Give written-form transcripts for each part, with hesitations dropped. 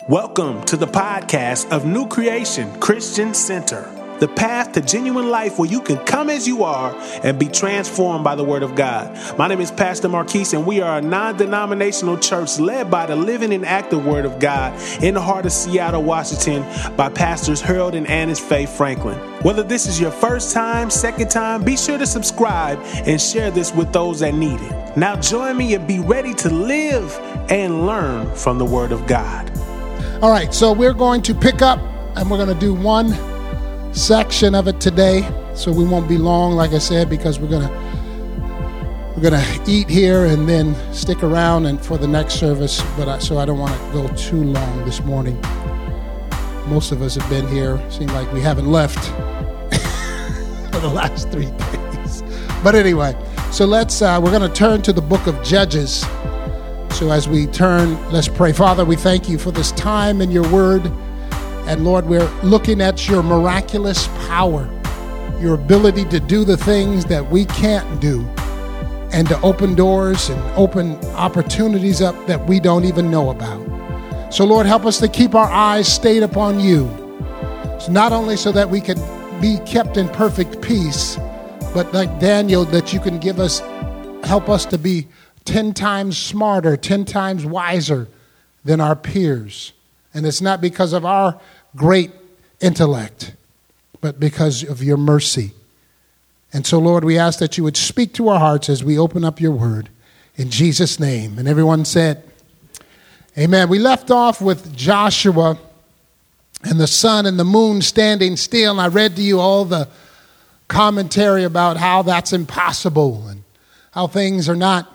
Welcome to the podcast of New Creation Christian Center, the path to genuine life where you can come as you are and be transformed by the Word of God. My name is Pastor Marquise, and we are a non-denominational church led by the living and active Word of God in the heart of Seattle, Washington, by Pastors Harold and Annis Faye Franklin. Whether this is your first time, second time, be sure to subscribe and share this with those that need it. Now join me and be ready to live and learn from the Word of God. All right, so we're going to pick up and we're going to do one section of it today. So we won't be long, like I said, because we're going to eat here and then stick around and for the next service. So I don't want to go too long this morning. Most of us have been here. Seems like we haven't left for the last 3 days. But anyway, so we're going to turn to the book of Judges. So as we turn, let's pray. Father, we thank you for this time in your word. And Lord, we're looking at your miraculous power, your ability to do the things that we can't do, and to open doors and open opportunities up that we don't even know about. So Lord, help us to keep our eyes stayed upon you. So not only so that we can be kept in perfect peace, but like Daniel, that you can help us to be 10 times smarter, 10 times wiser than our peers. And it's not because of our great intellect, but because of your mercy. And so, Lord, we ask that you would speak to our hearts as we open up your word. In Jesus' name. And everyone said, amen. We left off with Joshua and the sun and the moon standing still. And I read to you all the commentary about how that's impossible and how things are not.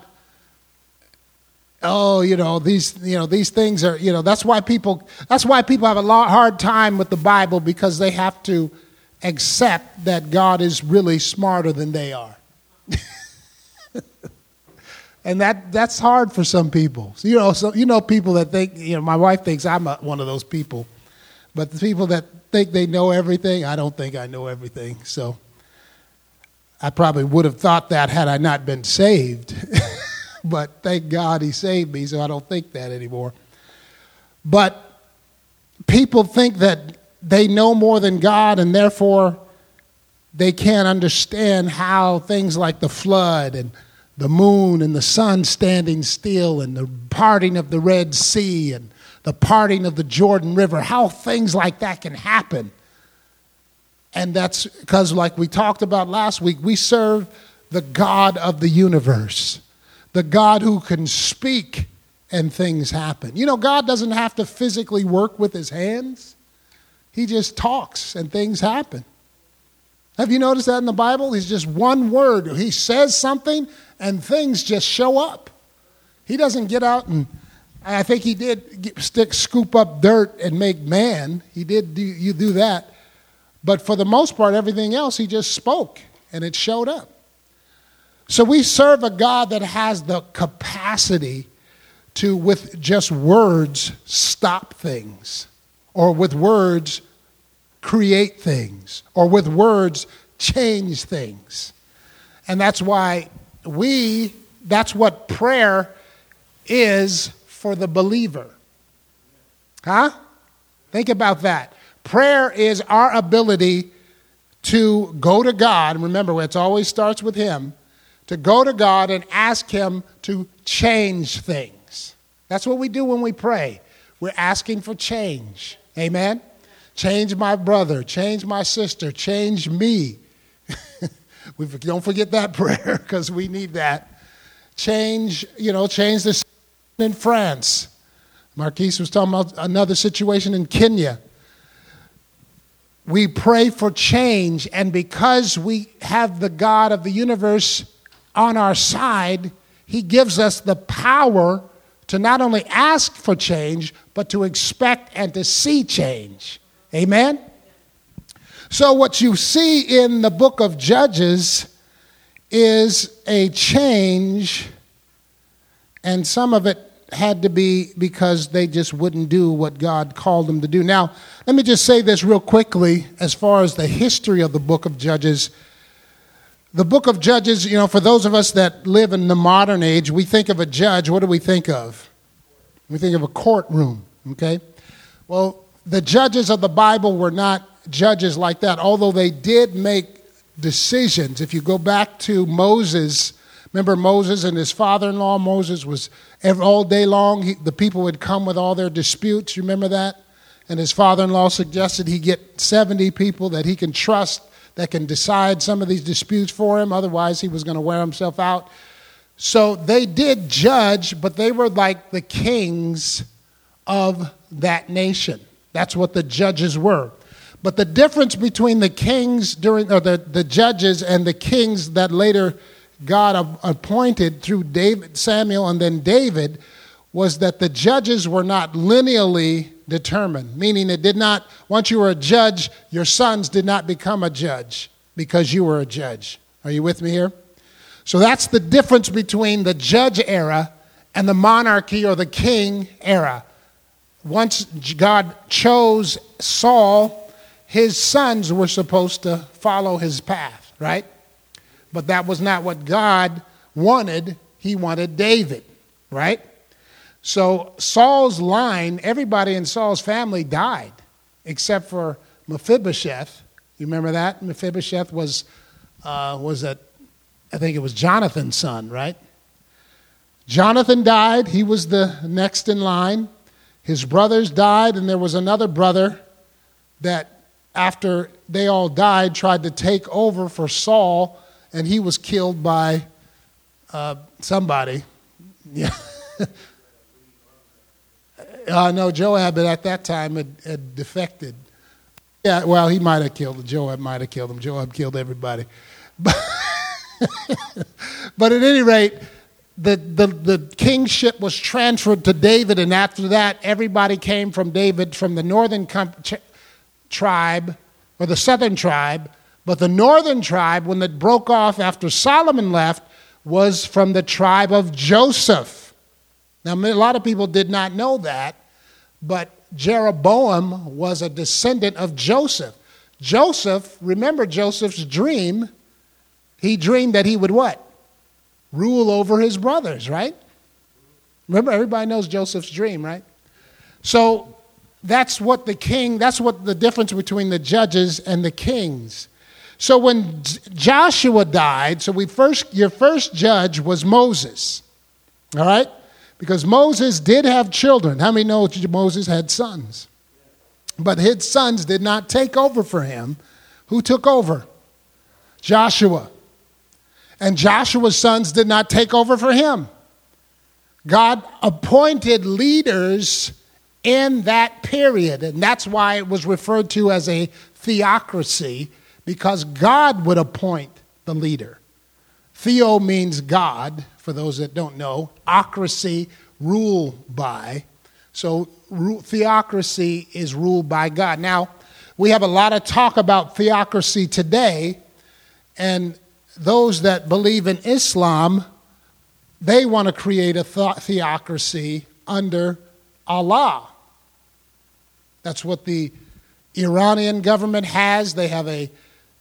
These things are, that's why people have a hard time with the Bible, because they have to accept that God is really smarter than they are. And that's hard for some people. So, people that think, my wife thinks I'm one of those people. But the people that think they know everything, I don't think I know everything. So I probably would have thought that had I not been saved. But thank God he saved me, so I don't think that anymore. But people think that they know more than God, and therefore they can't understand how things like the flood and the moon and the sun standing still and the parting of the Red Sea and the parting of the Jordan River, how things like that can happen. And that's because, like we talked about last week, we serve the God of the universe. The God who can speak and things happen. God doesn't have to physically work with his hands. He just talks and things happen. Have you noticed that in the Bible? It's just one word. He says something and things just show up. He doesn't get out and, I think he did scoop up dirt and make man. He did do that. But for the most part, everything else, he just spoke and it showed up. So we serve a God that has the capacity to, with just words, stop things, or with words, create things, or with words, change things. And that's why that's what prayer is for the believer. Huh? Think about that. Prayer is our ability to go to God. Remember, it always starts with him. To go to God and ask him to change things. That's what we do when we pray. We're asking for change. Amen? Change my brother, change my sister, change me. Don't forget that prayer, because we need that. Change the situation in France. Marquise was talking about another situation in Kenya. We pray for change, and because we have the God of the universe on our side, he gives us the power to not only ask for change, but to expect and to see change. Amen? So what you see in the book of Judges is a change, and some of it had to be because they just wouldn't do what God called them to do. Now, let me just say this real quickly as far as the history of the book of Judges. The book of Judges, for those of us that live in the modern age, we think of a judge. What do we think of? We think of a courtroom, okay? Well, the judges of the Bible were not judges like that, although they did make decisions. If you go back to Moses, remember Moses and his father-in-law? Moses was all day long, the people would come with all their disputes. You remember that? And his father-in-law suggested he get 70 people that he can trust that can decide some of these disputes for him. Otherwise, he was going to wear himself out. So they did judge, but they were like the kings of that nation. That's what the judges were. But the difference between the kings the judges and the kings that later God appointed through Samuel and then David was that the judges were not linearly determined, meaning it did not, once you were a judge, your sons did not become a judge because you were a judge. Are you with me here? So that's the difference between the judge era and the monarchy or the king era. Once God chose Saul, his sons were supposed to follow his path, right? But that was not what God wanted. He wanted David, right? So Saul's line, everybody in Saul's family died, except for Mephibosheth. You remember that? Mephibosheth was that, I think it was Jonathan's son, right? Jonathan died. He was the next in line. His brothers died, and there was another brother that after they all died tried to take over for Saul, and he was killed by somebody. Yeah. No, Joab at that time had defected. Yeah, well, he might have killed him. Joab might have killed him. Joab killed everybody. But at any rate, the kingship was transferred to David, and after that, everybody came from David from the northern tribe, or the southern tribe. But the northern tribe, when it broke off after Solomon left, was from the tribe of Joseph. Now, a lot of people did not know that, but Jeroboam was a descendant of Joseph. Joseph, remember Joseph's dream? He dreamed that he would what? Rule over his brothers, right? Remember, everybody knows Joseph's dream, right? So that's what the difference between the judges and the kings. So when Joshua died, your first judge was Moses, all right? Because Moses did have children. How many know Moses had sons? But his sons did not take over for him. Who took over? Joshua. And Joshua's sons did not take over for him. God appointed leaders in that period, and that's why it was referred to as a theocracy, because God would appoint the leader. Theo means God, for those that don't know. Ocracy, rule by. So theocracy is ruled by God. Now, we have a lot of talk about theocracy today, and those that believe in Islam, they want to create a theocracy under Allah. That's what the Iranian government has. They have a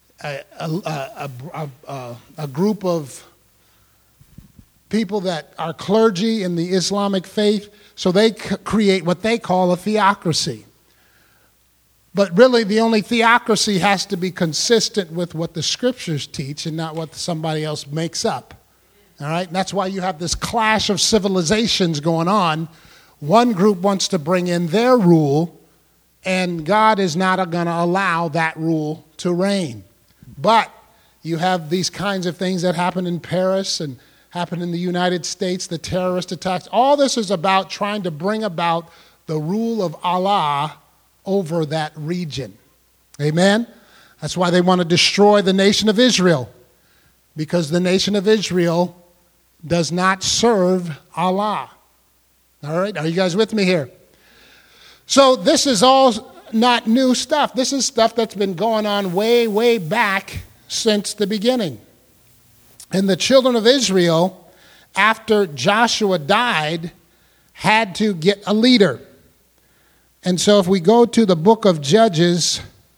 group of people that are clergy in the Islamic faith, so they create what they call a theocracy. But really, the only theocracy has to be consistent with what the scriptures teach and not what somebody else makes up. All right? And that's why you have this clash of civilizations going on. One group wants to bring in their rule, and God is not going to allow that rule to reign. But you have these kinds of things that happen in Paris and happen in the United States, the terrorist attacks. All this is about trying to bring about the rule of Allah over that region. Amen? That's why they want to destroy the nation of Israel, because the nation of Israel does not serve Allah. All right? Are you guys with me here? So this is all not new stuff. This is stuff that's been going on way, way back since the beginning. And the children of Israel, after Joshua died, had to get a leader. And so if we go to the book of Judges,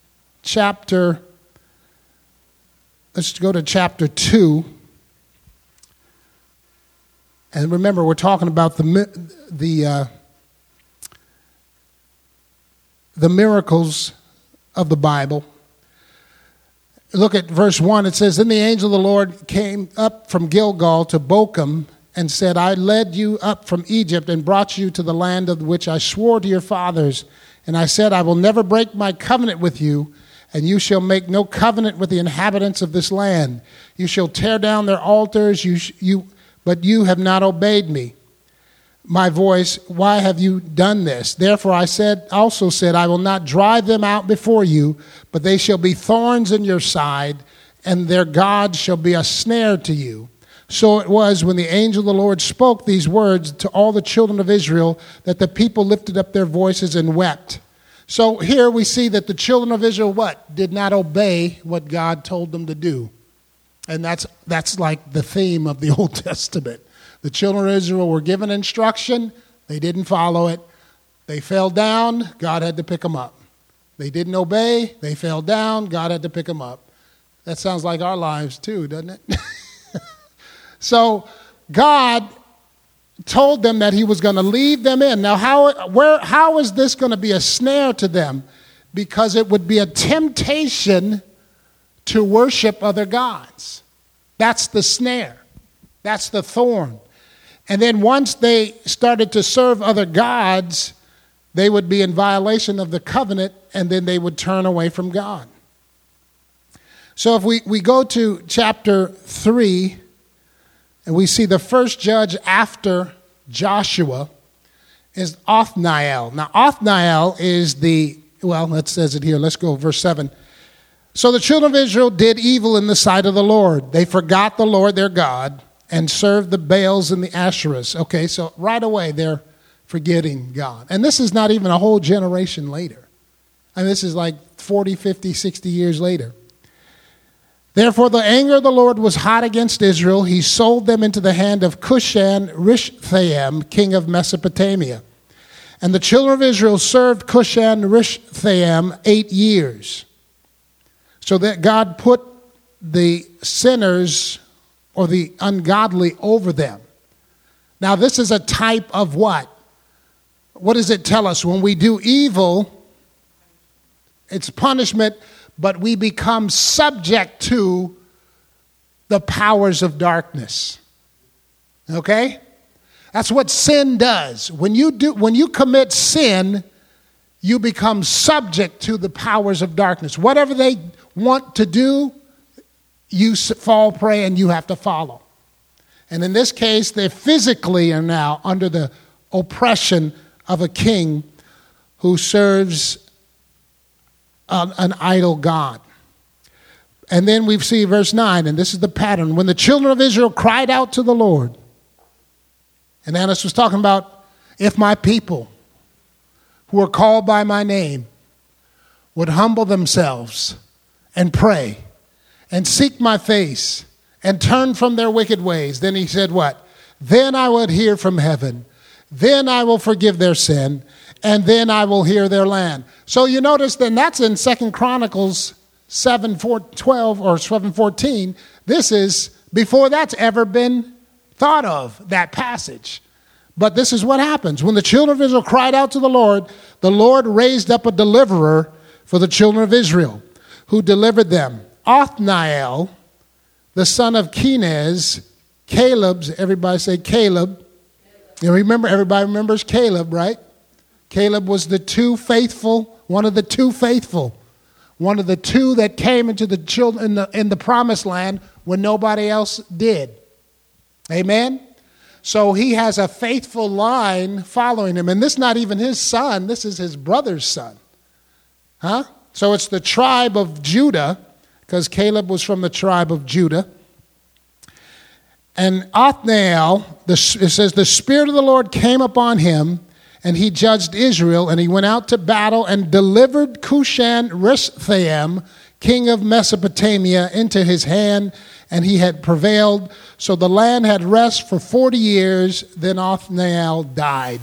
let's go to chapter 2. And remember, we're talking about the the miracles of the Bible. Look at verse 1. It says, Then the angel of the Lord came up from Gilgal to Bochum and said, I led you up from Egypt and brought you to the land of which I swore to your fathers. And I said, I will never break my covenant with you, and you shall make no covenant with the inhabitants of this land. You shall tear down their altars, but you have not obeyed me. My voice, why have you done this? Therefore I also said, I will not drive them out before you, but they shall be thorns in your side, and their God shall be a snare to you. So it was when the angel of the Lord spoke these words to all the children of Israel that the people lifted up their voices and wept. So here we see that the children of Israel, what? Did not obey what God told them to do. And that's like the theme of the Old Testament. The children of Israel were given instruction. They didn't follow it. They fell down. God had to pick them up. They didn't obey. They fell down. God had to pick them up. That sounds like our lives too, doesn't it? So God told them that he was going to leave them in. Now, how is this going to be a snare to them? Because it would be a temptation to worship other gods. That's the snare. That's the thorn. And then once they started to serve other gods, they would be in violation of the covenant, and then they would turn away from God. So if we go to chapter 3, and we see the first judge after Joshua is Othniel. Now, Othniel is it says it here. Let's go, verse 7. So the children of Israel did evil in the sight of the Lord. They forgot the Lord their God and served the Baals and the Asherahs. Okay, so right away they're forgetting God. And this is not even a whole generation later. I mean, this is like 40, 50, 60 years later. Therefore the anger of the Lord was hot against Israel. He sold them into the hand of Cushan-Rishathaim, king of Mesopotamia. And the children of Israel served Cushan-Rishathaim 8 years. So that God put the sinners or the ungodly over them. Now this is a type of what? What does it tell us? When we do evil, it's punishment, but we become subject to the powers of darkness. Okay? That's what sin does. When you commit sin, you become subject to the powers of darkness. Whatever they want to do, you fall prey and you have to follow. And in this case, they physically are now under the oppression of a king who serves an idol god. And then we see verse 9, and this is the pattern. When the children of Israel cried out to the Lord, and Annas was talking about, if my people who are called by my name would humble themselves and pray and seek my face and turn from their wicked ways, then he said what? Then I would hear from heaven. Then I will forgive their sin, and then I will hear their land. So you notice then that's in 2 Chronicles 7:12 or 7:14. This is before that's ever been thought of, that passage. But this is what happens. When the children of Israel cried out to the Lord raised up a deliverer for the children of Israel, who delivered them. Othniel, the son of Kenaz, everybody say Caleb. You remember, everybody remembers Caleb, right? Caleb was one of the two faithful. One of the two that came into the children in the promised land when nobody else did. Amen? So he has a faithful line following him. And this is not even his son. This is his brother's son. Huh? So it's the tribe of Judah, because Caleb was from the tribe of Judah. And Othniel, it says, the Spirit of the Lord came upon him, and he judged Israel, and he went out to battle and delivered Cushan-Rishathaim, king of Mesopotamia, into his hand, and he had prevailed. So the land had rest for 40 years, then Othniel died.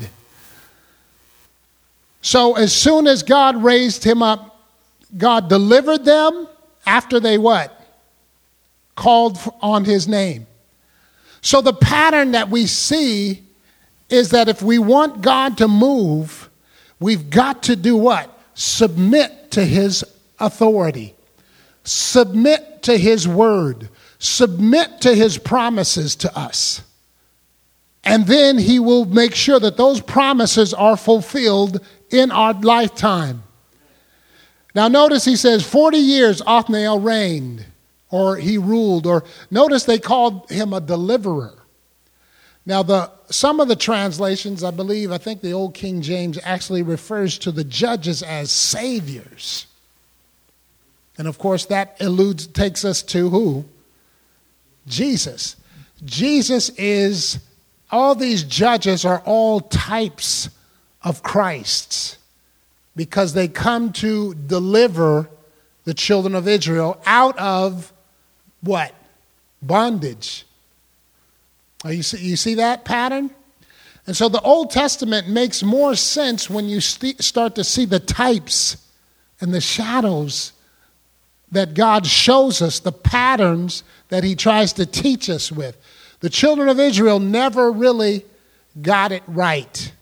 So as soon as God raised him up, God delivered them after they what? Called on his name. So the pattern that we see is that if we want God to move, we've got to do what? submit to his authority, submit to his word, submit to his promises to us. And then he will make sure that those promises are fulfilled in our lifetime. Now notice he says 40 years Othniel reigned, or he ruled, or notice they called him a deliverer. Now some of the translations, I think the old King James actually refers to the judges as saviors. And of course that takes us to who? Jesus. All these judges are all types of Christs because they come to deliver the children of Israel out of what? Bondage. You see that pattern? And so the Old Testament makes more sense when you start to see the types and the shadows that God shows us, the patterns that he tries to teach us with. The children of Israel never really got it right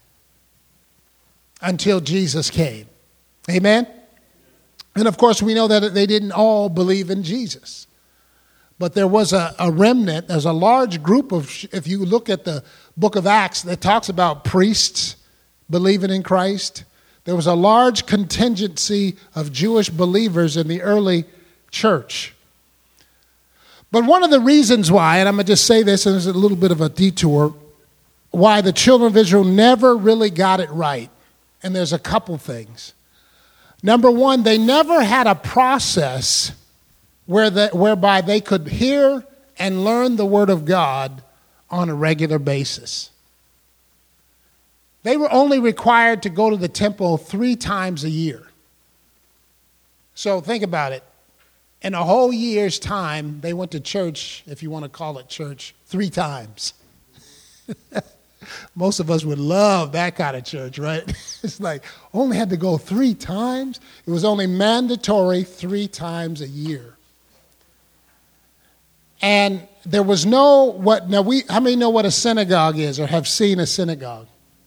until Jesus came. Amen? And of course, we know that they didn't all believe in Jesus. But there was a remnant, there's a large group if you look at the book of Acts that talks about priests believing in Christ. There was a large contingency of Jewish believers in the early church. But one of the reasons why, and I'm going to just say this, and it's a little bit of a detour, why the children of Israel never really got it right, and there's a couple things. Number one, they never had a process whereby they could hear and learn the Word of God on a regular basis. They were only required to go to the temple 3 times a year. So think about it. In a whole year's time, they went to church, if you want to call it church, 3 times. Most of us would love that kind of church, right? It's like, only had to go 3 times? It was only mandatory 3 times a year. And there was how many know what a synagogue is or have seen a synagogue?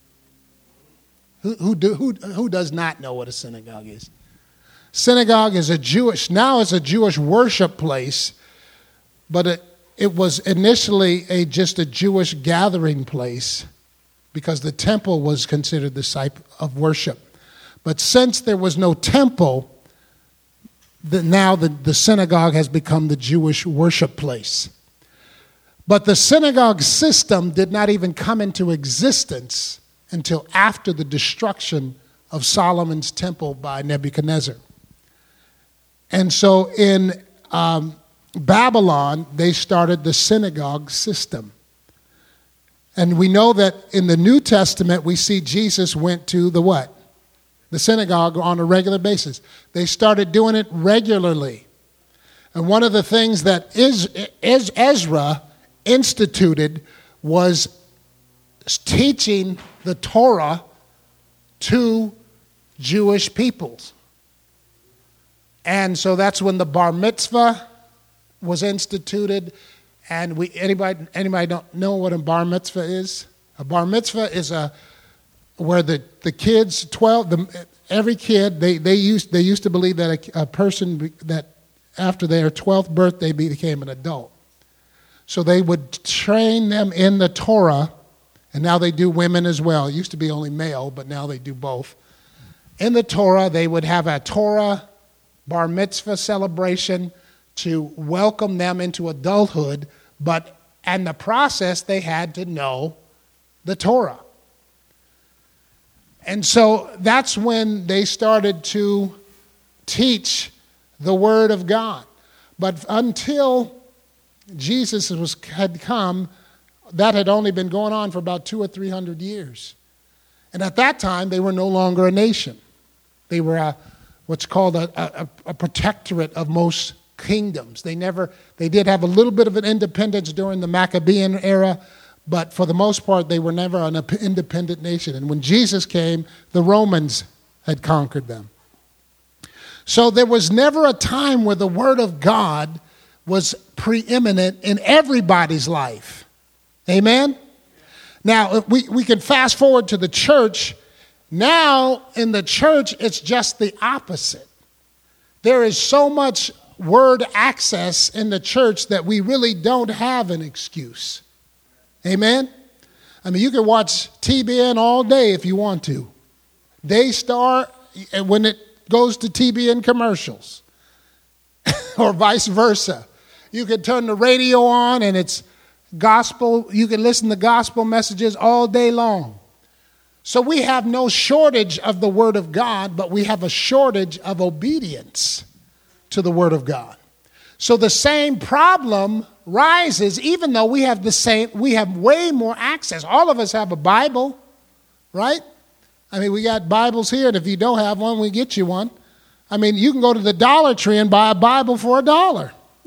Who does not know what a synagogue is? Synagogue is a Jewish worship place, but it was initially just a Jewish gathering place because the temple was considered the site of worship. But since there was no temple, now the synagogue has become the Jewish worship place. But the synagogue system did not even come into existence until after the destruction of Solomon's temple by Nebuchadnezzar. And so in Babylon, they started the synagogue system. And we know that in the New Testament, we see Jesus went to the what? The synagogue on a regular basis. They started doing it regularly. And one of the things that Ezra instituted was teaching the Torah to Jewish peoples. And so that's when the bar mitzvah was instituted. And anybody don't know what a bar mitzvah is? A bar mitzvah is where the kids, every kid, they used to believe that a person that after their 12th birthday became an adult. So they would train them in the Torah, and now they do women as well. It used to be only male, but now they do both. In the Torah, they would have a Torah bar mitzvah celebration to welcome them into adulthood, but in the process, they had to know the Torah. And so that's when they started to teach the Word of God. But until Jesus had come, that had only been going on for about 200 or 300 years. And at that time, they were no longer a nation. They were what's called a protectorate of most kingdoms. They did have a little bit of an independence during the Maccabean era, but for the most part, they were never an independent nation. And when Jesus came, the Romans had conquered them. So there was never a time where the Word of God was preeminent in everybody's life. Amen? Now, we can fast forward to the church. Now, in the church, it's just the opposite. There is so much word access in the church that we really don't have an excuse. Amen? I mean, you can watch TBN all day if you want to. Daystar, when it goes to TBN commercials, or vice versa. You can turn the radio on and it's gospel. You can listen to gospel messages all day long. So we have no shortage of the Word of God, but we have a shortage of obedience to the Word of God. So the same problem rises, even though we have way more access. All of us have a Bible, right? I mean, we got Bibles here, and if you don't have one, we get you one. I mean, you can go to the Dollar Tree and buy a Bible for $1.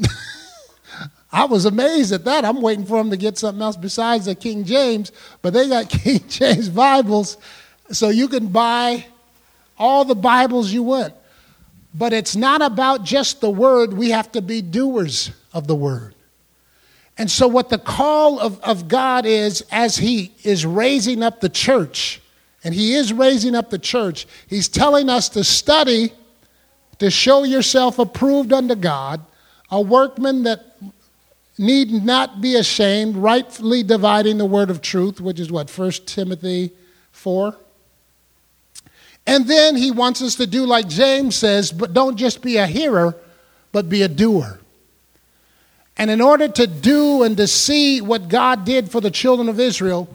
I was amazed at that. I'm waiting for them to get something else besides the King James, but they got King James Bibles, so you can buy all the Bibles you want. But it's not about just the Word. We have to be doers of the Word. And so what the call of God is, as He is raising up the church, and He is raising up the church, He's telling us to study, to show yourself approved unto God, a workman that need not be ashamed, rightfully dividing the word of truth, which is what, 1 Timothy 4. And then he wants us to do like James says, but don't just be a hearer, but be a doer. And in order to do and to see what God did for the children of Israel,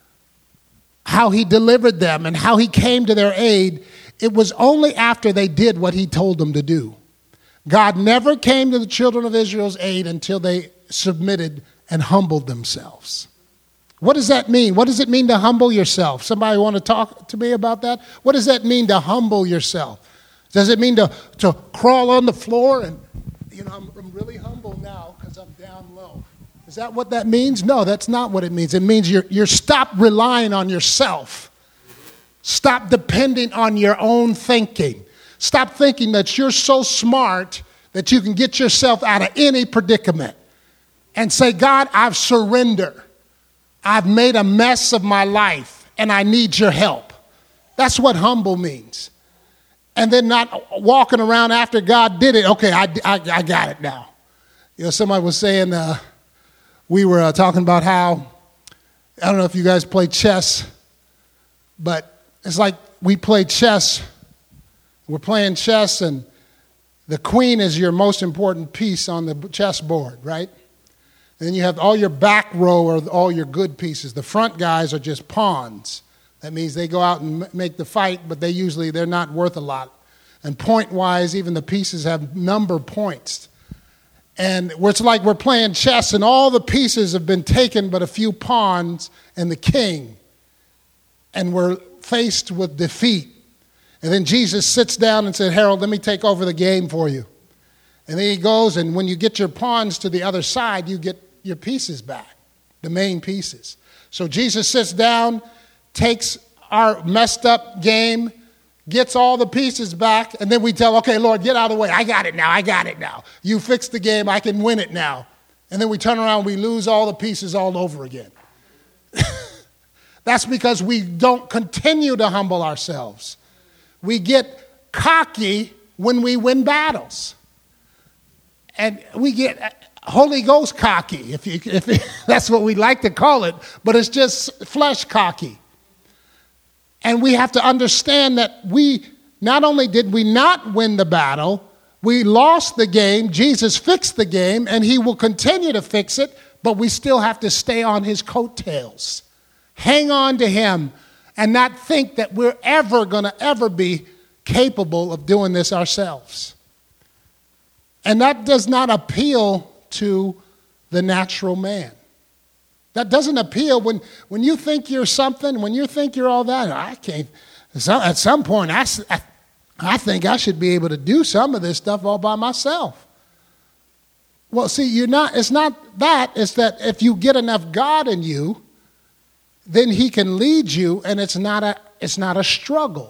how He delivered them and how He came to their aid, it was only after they did what He told them to do. God never came to the children of Israel's aid until they submitted and humbled themselves. What does that mean? What does it mean to humble yourself? Somebody want to talk to me about that? What does that mean to humble yourself? Does it mean to crawl on the floor and, I'm really humble now because I'm down low? Is that what that means? No, that's not what it means. It means you're stop relying on yourself. Stop depending on your own thinking. Stop thinking that you're so smart that you can get yourself out of any predicament. And say, God, I've surrendered. I've made a mess of my life, and I need your help. That's what humble means. And then not walking around after God did it. Okay, I got it now. Somebody was saying, we were talking about how, I don't know if you guys play chess, but it's like we play chess. We're playing chess, and the queen is your most important piece on the chessboard, right? And then you have all your back row are all your good pieces. The front guys are just pawns. That means they go out and make the fight, but they're not worth a lot. And point-wise, even the pieces have number points. And it's like we're playing chess, and all the pieces have been taken but a few pawns and the king. And we're faced with defeat. And then Jesus sits down and said, Harold, let me take over the game for you. And then he goes, and when you get your pawns to the other side, you get your pieces back, the main pieces. So Jesus sits down, takes our messed up game, gets all the pieces back, and then we tell, okay, Lord, get out of the way. I got it now. You fixed the game. I can win it now. And then we turn around, we lose all the pieces all over again. That's because we don't continue to humble ourselves. We get cocky when we win battles. And we get Holy Ghost cocky, if that's what we like to call it, but it's just flesh cocky. And we have to understand that we not only did we not win the battle, we lost the game. Jesus fixed the game, and He will continue to fix it, but we still have to stay on His coattails. Hang on to Him and not think that we're ever going to ever be capable of doing this ourselves. And that does not appeal to the natural man. That doesn't appeal when you think you're something, when you think you're all that. I can't. At some point, I think I should be able to do some of this stuff all by myself. Well, see, it's not that. It's that if you get enough God in you, then He can lead you, and it's not a struggle.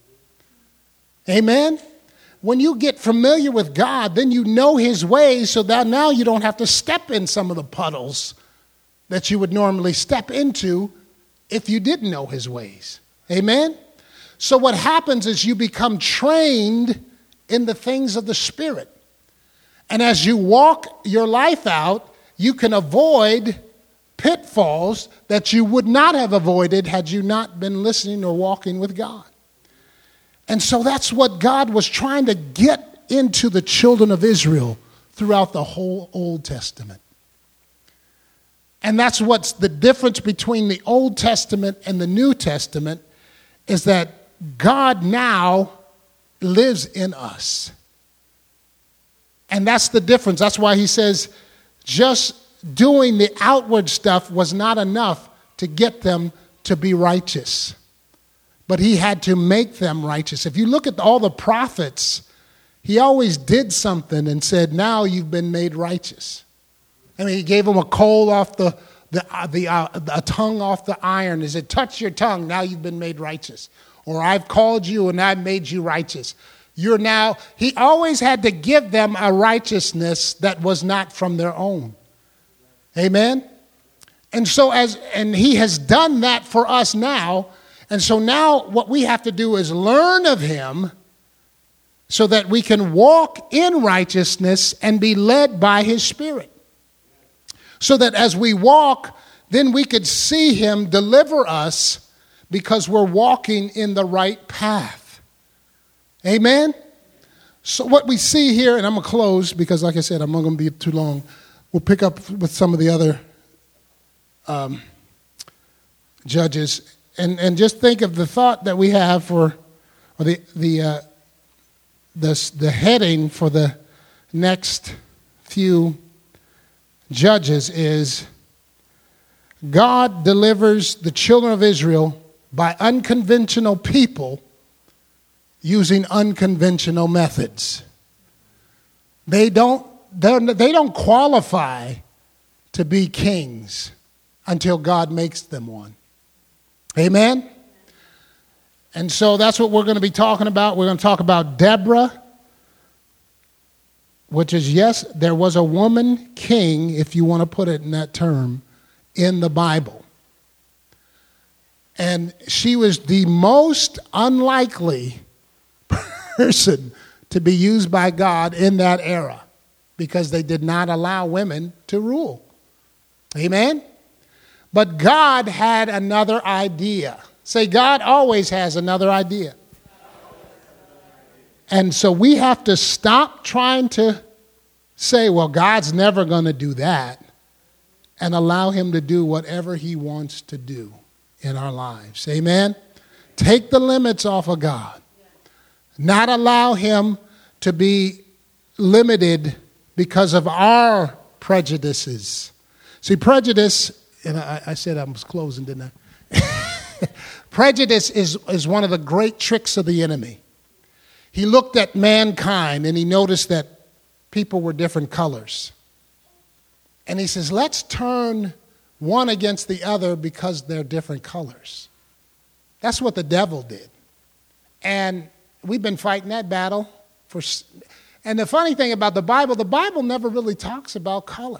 Amen? When you get familiar with God, then you know His ways, so that now you don't have to step in some of the puddles that you would normally step into if you didn't know His ways. Amen? So what happens is you become trained in the things of the Spirit. And as you walk your life out, you can avoid pitfalls that you would not have avoided had you not been listening or walking with God. And so that's what God was trying to get into the children of Israel throughout the whole Old Testament. And that's what's the difference between the Old Testament and the New Testament, is that God now lives in us. And that's the difference. That's why he says just doing the outward stuff was not enough to get them to be righteous. But he had to make them righteous. If you look at all the prophets, he always did something and said, now you've been made righteous. I mean, he gave them a coal off a tongue off the iron. He said, touch your tongue, now you've been made righteous. Or I've called you and I've made you righteous. You're now, he always had to give them a righteousness that was not from their own. Amen? And so and he has done that for us now. And so now what we have to do is learn of him so that we can walk in righteousness and be led by his Spirit. So that as we walk, then we could see him deliver us because we're walking in the right path. Amen? So what we see here, and I'm going to close because like I said, I'm not going to be too long. We'll pick up with some of the other judges. And just think of the thought that we have for the heading for the next few judges is God delivers the children of Israel by unconventional people using unconventional methods. They don't qualify to be kings until God makes them one. Amen? And so that's what we're going to be talking about. We're going to talk about Deborah, which is, yes, there was a woman king, if you want to put it in that term, in the Bible. And she was the most unlikely person to be used by God in that era because they did not allow women to rule. Amen? But God had another idea. Say, God always has another idea. And so we have to stop trying to say, well, God's never going to do that, and allow him to do whatever he wants to do in our lives. Amen? Take the limits off of God. Not allow him to be limited because of our prejudices. See, prejudice, and I said I was closing, didn't I? Prejudice is one of the great tricks of the enemy. He looked at mankind and he noticed that people were different colors. And he says, let's turn one against the other because they're different colors. That's what the devil did. And we've been fighting that battle. And the funny thing about the Bible never really talks about color.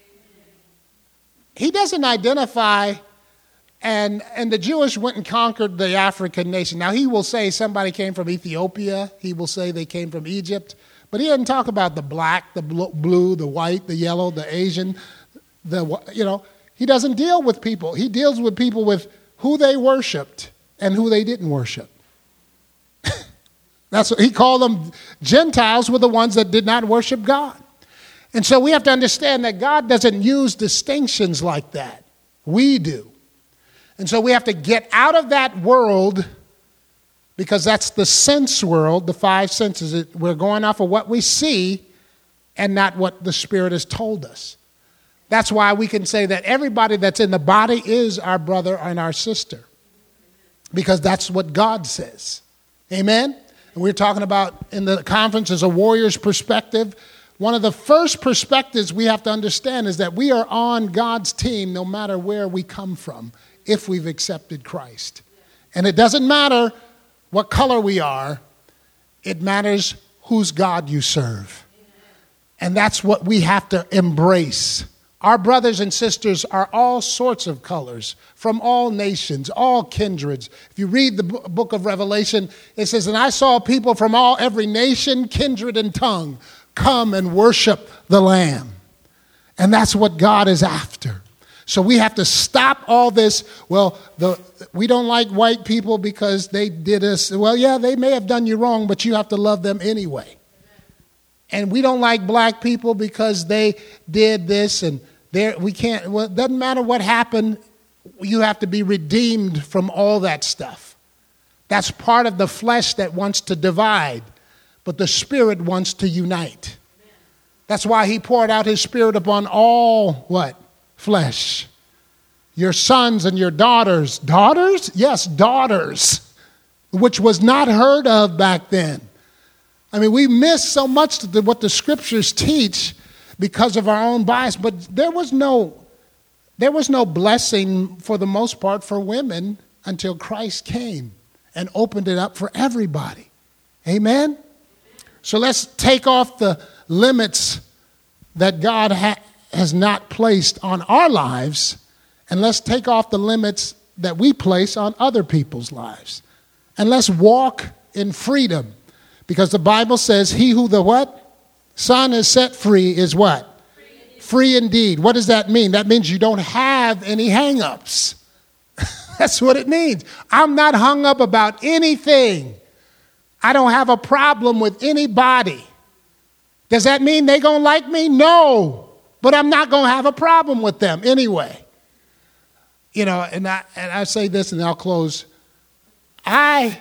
He doesn't identify, and the Jewish went and conquered the African nation. Now, he will say somebody came from Ethiopia. He will say they came from Egypt. But he doesn't talk about the black, the blue, the white, the yellow, the Asian. He doesn't deal with people. He deals with people with who they worshiped and who they didn't worship. That's what he called them. Gentiles were the ones that did not worship God. And so we have to understand that God doesn't use distinctions like that. We do. And so we have to get out of that world, because that's the sense world, the five senses. We're going off of what we see and not what the Spirit has told us. That's why we can say that everybody that's in the body is our brother and our sister, because that's what God says. Amen? And we're talking about in the conference as a warrior's perspective. One of the first perspectives we have to understand is that we are on God's team no matter where we come from if we've accepted Christ. And it doesn't matter what color we are. It matters whose God you serve. And that's what we have to embrace. Our brothers and sisters are all sorts of colors, from all nations, all kindreds. If you read the book of Revelation, it says, and I saw people from every nation, kindred, and tongue come and worship the Lamb. And that's what God is after. So we have to stop all this. Well, we don't like white people because they did us. Well, yeah, they may have done you wrong, but you have to love them anyway. And we don't like black people because they did this and we can't. Well, it doesn't matter what happened. You have to be redeemed from all that stuff. That's part of the flesh that wants to divide, but the Spirit wants to unite. That's why he poured out his Spirit upon all what? Flesh. Your sons and your daughters. Daughters? Yes, daughters, which was not heard of back then. I mean, we miss so much of what the scriptures teach because of our own bias, but there was no blessing for the most part for women until Christ came and opened it up for everybody. Amen? So let's take off the limits that God has not placed on our lives, and let's take off the limits that we place on other people's lives. And let's walk in freedom, because the Bible says, he who the what? Son is set free is what? Free indeed. What does that mean? That means you don't have any hang-ups. That's what it means. I'm not hung up about anything. I don't have a problem with anybody. Does that mean they're going to like me? No. But I'm not going to have a problem with them anyway. You know, and I say this and I'll close. My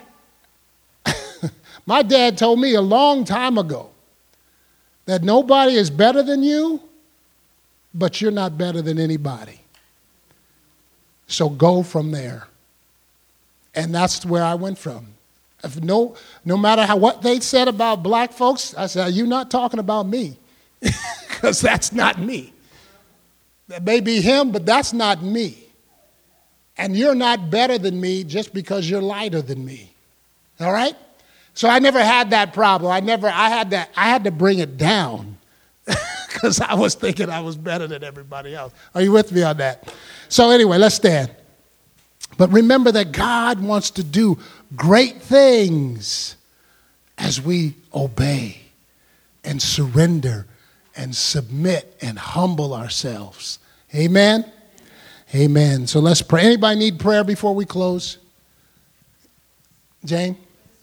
dad told me a long time ago that nobody is better than you, but you're not better than anybody. So go from there. And that's where I went from. If no matter what they said about black folks, I said, you're not talking about me. Because that's not me. That may be him, but that's not me. And you're not better than me just because you're lighter than me. All right? So I never had that problem. I had to bring it down because I was thinking I was better than everybody else. Are you with me on that? So anyway, let's stand. But remember that God wants to do great things as we obey and surrender and submit and humble ourselves. Amen? Amen. So let's pray. Anybody need prayer before we close? Jane?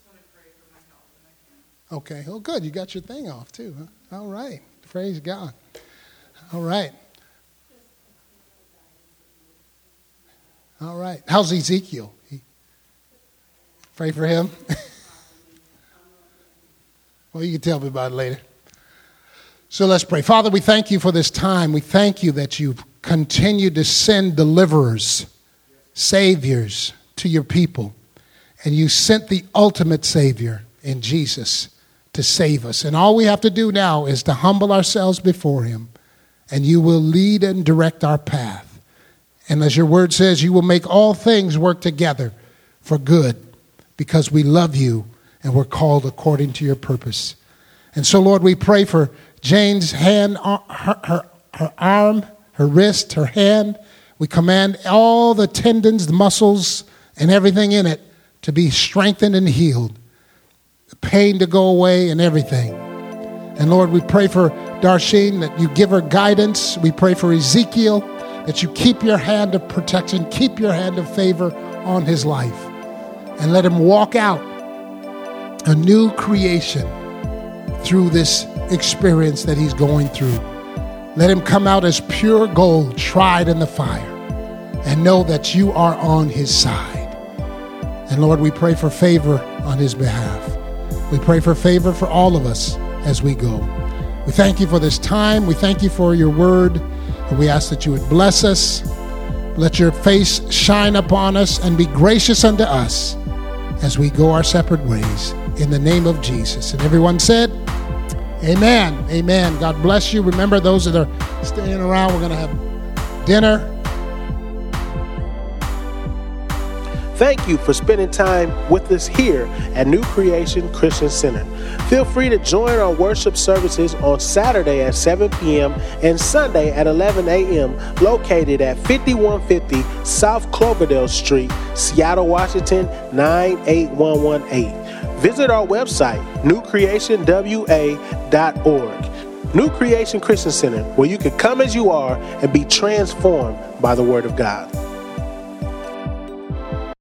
Okay. Oh, good. You got your thing off too, huh? All right. Praise God. All right. All right. How's Ezekiel? Pray for him. Well, you can tell me about it later. So let's pray. Father, we thank you for this time. We thank you that you continue to send deliverers, saviors to your people. And you sent the ultimate Savior in Jesus to save us. And all we have to do now is to humble ourselves before him. And you will lead and direct our path. And as your word says, you will make all things work together for good because we love you and we're called according to your purpose. And so, Lord, we pray for Jane's hand, her arm, her wrist, her hand. We command all the tendons, the muscles, and everything in it to be strengthened and healed. The pain to go away and everything. And Lord, we pray for Darsheen that you give her guidance. We pray for Ezekiel that you keep your hand of protection, keep your hand of favor on his life. And let him walk out a new creation through this experience that he's going through. Let him come out as pure gold, tried in the fire, and know that you are on his side. And Lord, we pray for favor on his behalf. We pray for favor for all of us as we go. We thank you for this time. We thank you for your word. And we ask that you would bless us. Let your face shine upon us and be gracious unto us as we go our separate ways. In the name of Jesus. And everyone said, amen. Amen. God bless you. Remember, those that are staying around, we're going to have dinner. Thank you for spending time with us here at New Creation Christian Center. Feel free to join our worship services on Saturday at 7 p.m. and Sunday at 11 a.m. located at 5150 South Cloverdale Street, Seattle, Washington, 98118. Visit our website, newcreationwa.org. New Creation Christian Center, where you can come as you are and be transformed by the Word of God.